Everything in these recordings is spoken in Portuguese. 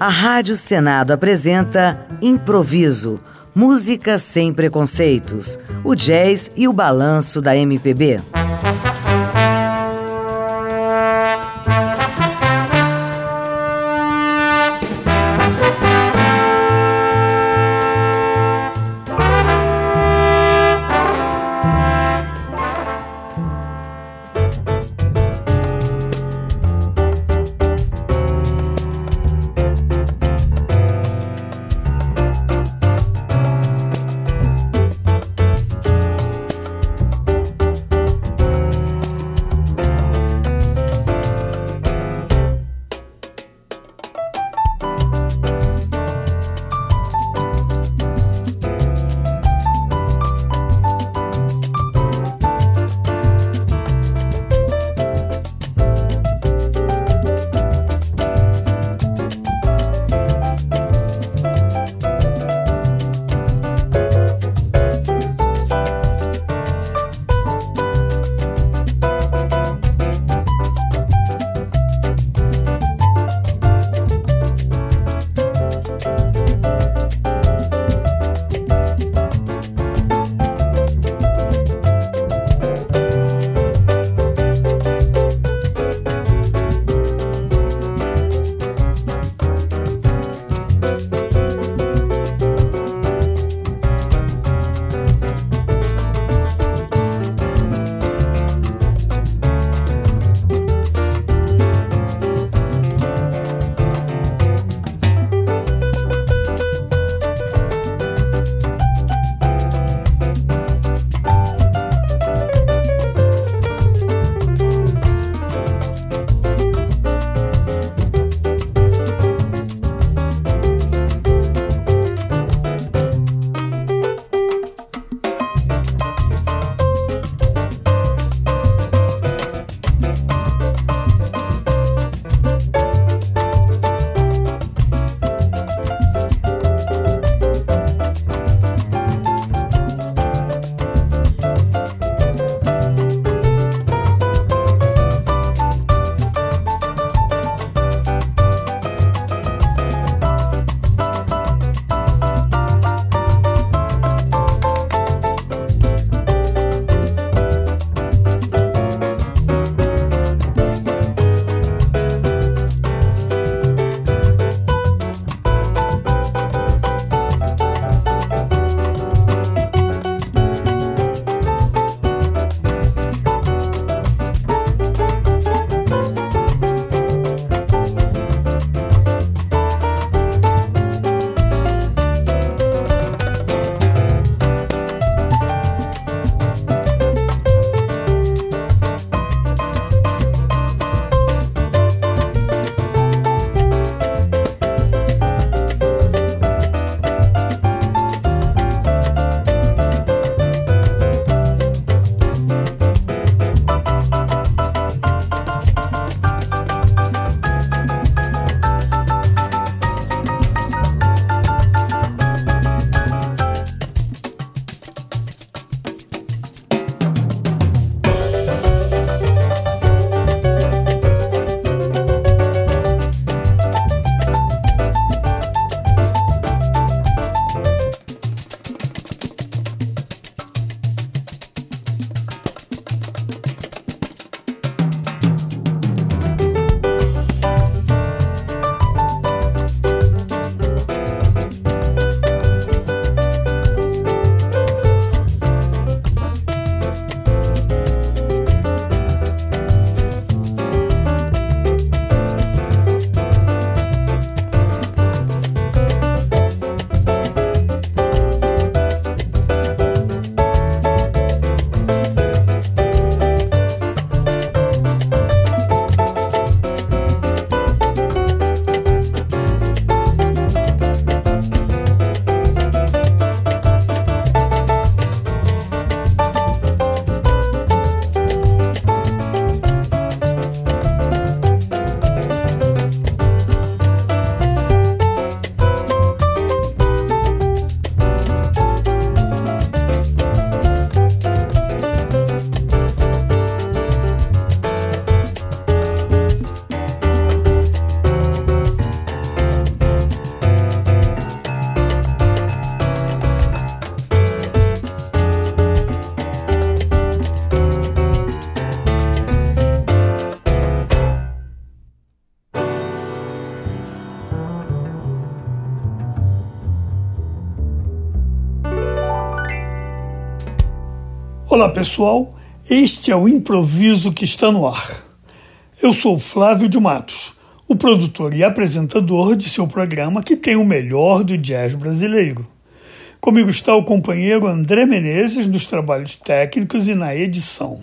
A Rádio Senado apresenta Improviso, música sem preconceitos, o jazz e o balanço da MPB. Olá pessoal, este é o Improviso que está no ar. Eu sou Flávio de Matos, o produtor e apresentador de seu programa que tem o melhor do jazz brasileiro. Comigo está o companheiro André Menezes nos trabalhos técnicos e na edição.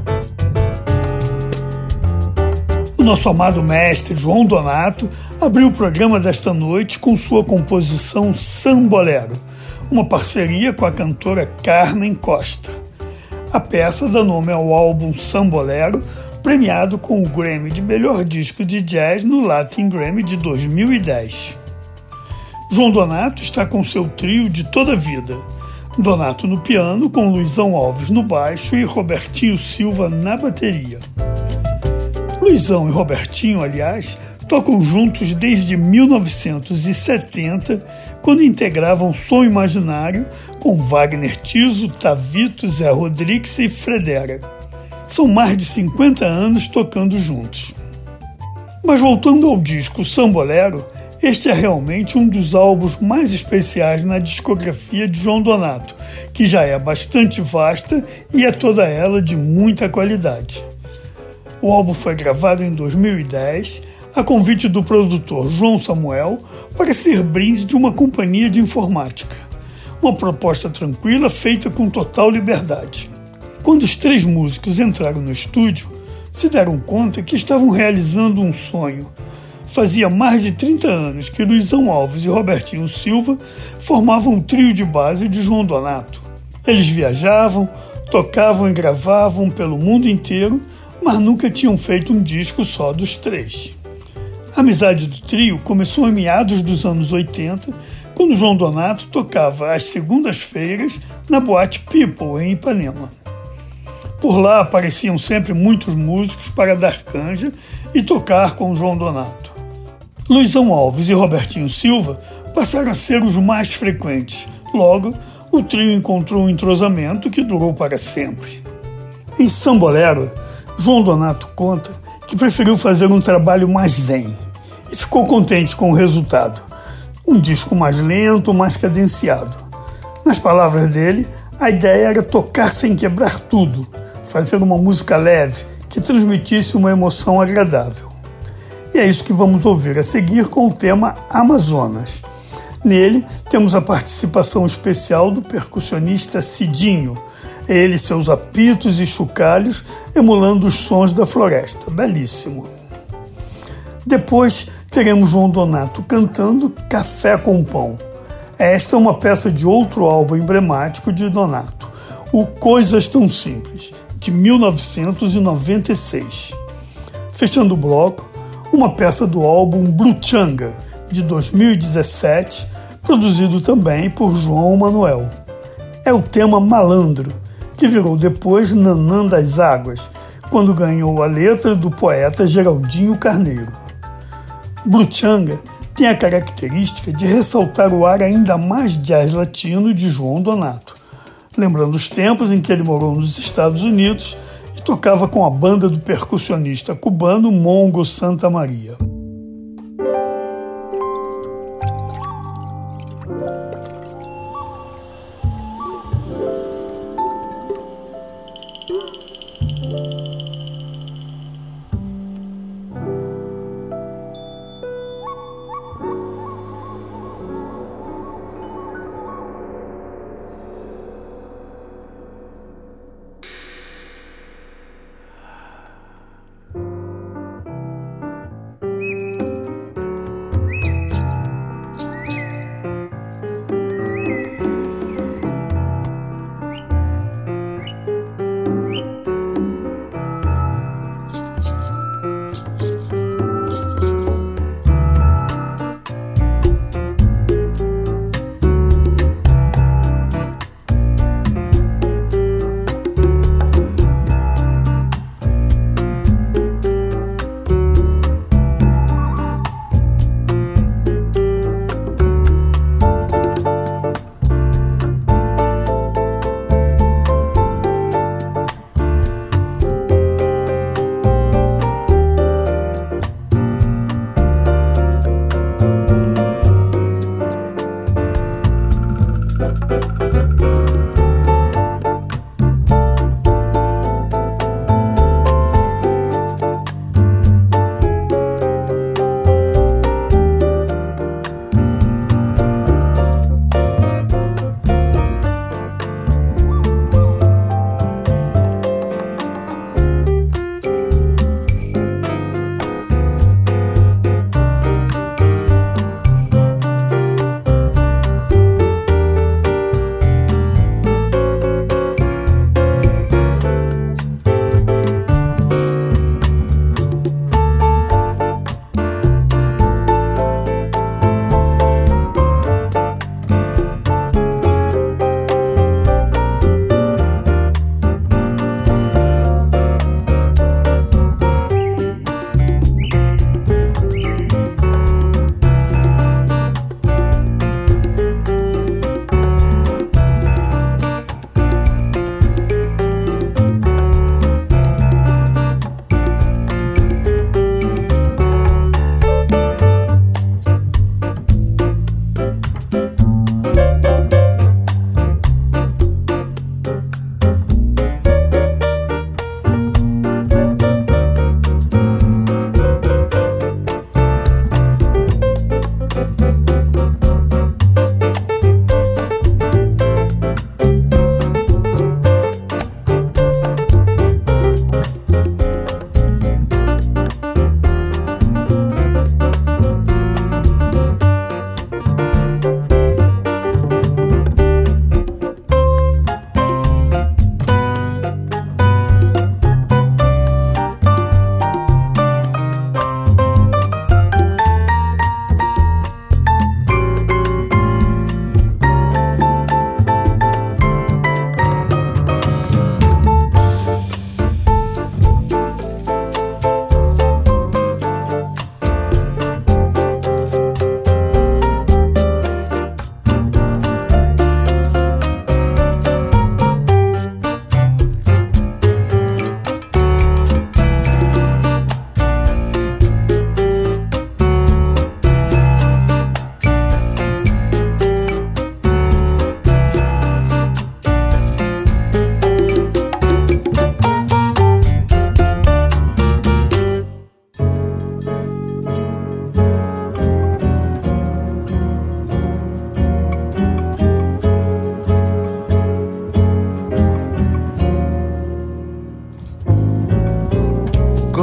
O nosso amado mestre João Donato abriu o programa desta noite com sua composição Sambolero, uma parceria com a cantora Carmen Costa. A peça dá nome ao álbum Sambolero, premiado com o Grammy de Melhor Disco de Jazz no Latin Grammy de 2010. João Donato está com seu trio de toda a vida. Donato no piano, com Luizão Alves no baixo e Robertinho Silva na bateria. Luizão e Robertinho, aliás, tocam juntos desde 1970, quando integravam Som Imaginário com Wagner Tiso, Tavito, Zé Rodrigues e Fredera. São mais de 50 anos tocando juntos. Mas voltando ao disco Sambolero, este é realmente um dos álbuns mais especiais na discografia de João Donato, que já é bastante vasta e é toda ela de muita qualidade. O álbum foi gravado em 2010, a convite do produtor João Samuel, para ser brinde de uma companhia de informática. Uma proposta tranquila feita com total liberdade. Quando os três músicos entraram no estúdio, se deram conta que estavam realizando um sonho. Fazia mais de 30 anos que Luizão Alves e Robertinho Silva formavam um trio de base de João Donato. Eles viajavam, tocavam e gravavam pelo mundo inteiro, mas nunca tinham feito um disco só dos três. A amizade do trio começou em meados dos anos 80, quando João Donato tocava às segundas-feiras na boate People, em Ipanema. Por lá apareciam sempre muitos músicos para dar canja e tocar com João Donato. Luizão Alves e Robertinho Silva passaram a ser os mais frequentes. Logo, o trio encontrou um entrosamento que durou para sempre. Em Sambolero, João Donato conta que preferiu fazer um trabalho mais zen e ficou contente com o resultado. Um disco mais lento, mais cadenciado. Nas palavras dele, a ideia era tocar sem quebrar tudo, fazer uma música leve que transmitisse uma emoção agradável. E é isso que vamos ouvir a seguir com o tema Amazonas. Nele, temos a participação especial do percussionista Cidinho, ele e seus apitos e chocalhos emulando os sons da floresta. Belíssimo. Depois, teremos João Donato cantando Café com Pão. Esta é uma peça de outro álbum emblemático de Donato, o Coisas Tão Simples, de 1996. Fechando o bloco, uma peça do álbum Bluchanga, de 2017, produzido também por João Manuel. É o tema Malandro, que virou depois Nanã das Águas, quando ganhou a letra do poeta Geraldinho Carneiro. Bluchanga tem a característica de ressaltar o ar ainda mais jazz latino de João Donato, lembrando os tempos em que ele morou nos Estados Unidos e tocava com a banda do percussionista cubano Mongo Santa Maria.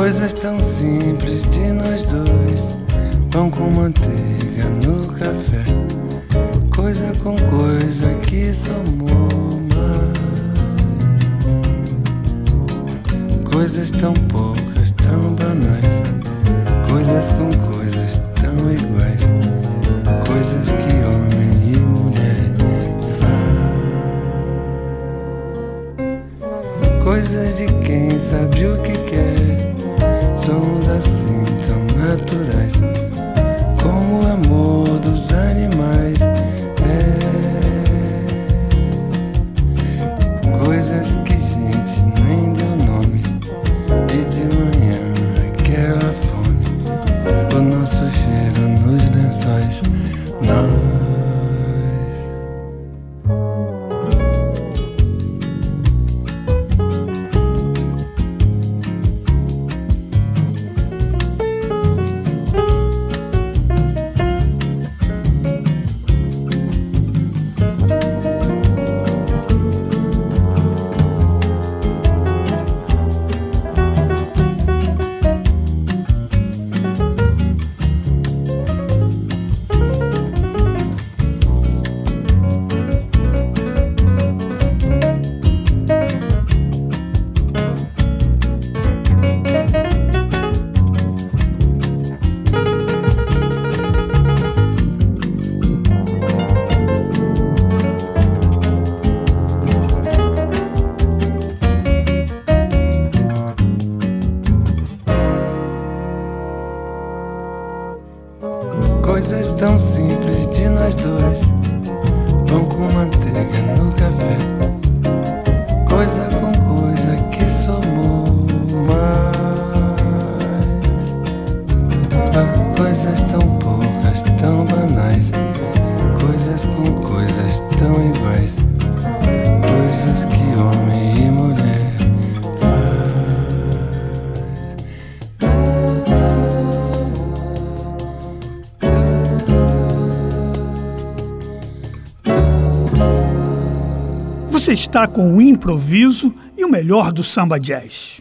Coisas tão simples de nós dois, pão com manteiga no café, coisa com coisa que somou mais. Coisas tão poucas, tão banais, coisas com coisas tão iguais, coisas que homem e mulher faz. Coisas de quem sabe o que quer, somos assim tão naturais, como o amor dos animais. Coisas que gente nem deu nome, e de manhã aquela fome, o nosso cheiro nos lençóis, coisas tão simples de nós dois, pão com manteiga no café, coisa com coisa que somou mais. Coisas tão poucas, tão banais, coisas com coisas tão iguais, coisas que homem e mulher Você está com o improviso e o melhor do samba jazz.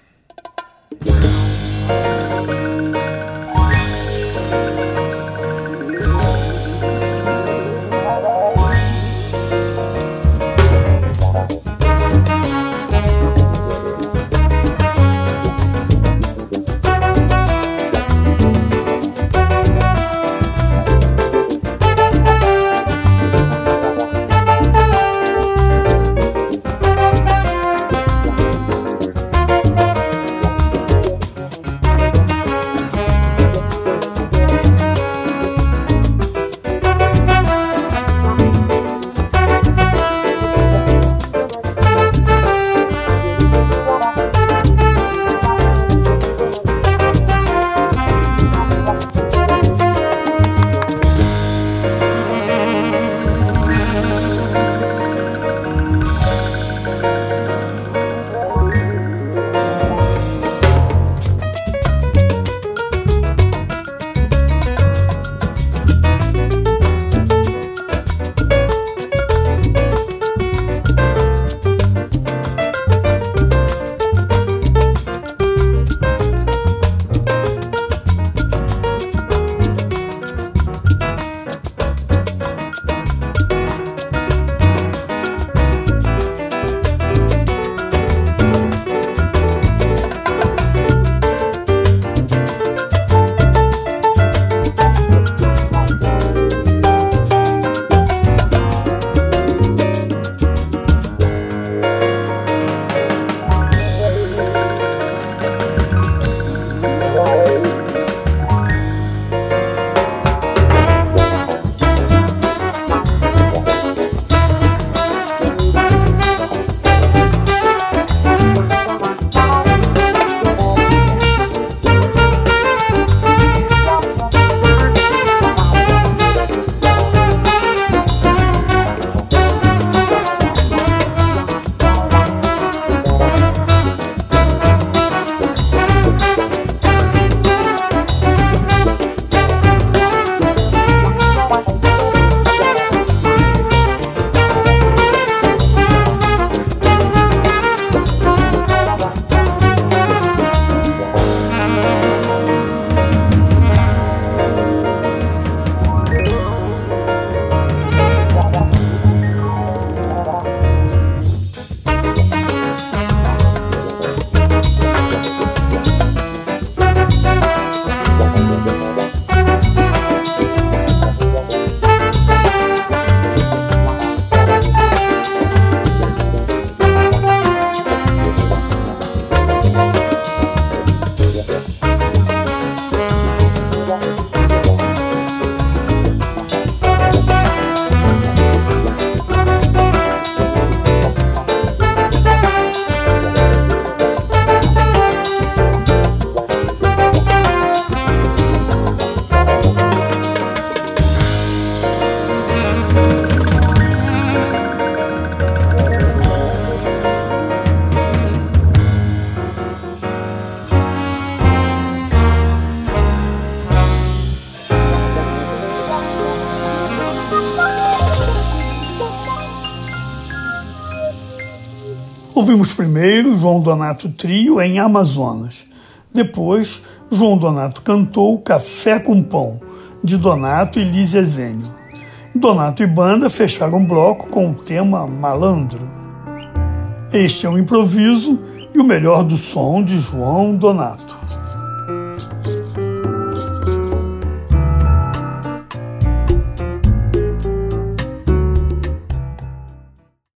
Ouvimos primeiro João Donato Trio em Amazonas. Depois, João Donato cantou Café com Pão, de Donato e Lísia Zênio. Donato e banda fecharam o bloco com o tema Malandro. Este é o improviso e o melhor do som de João Donato.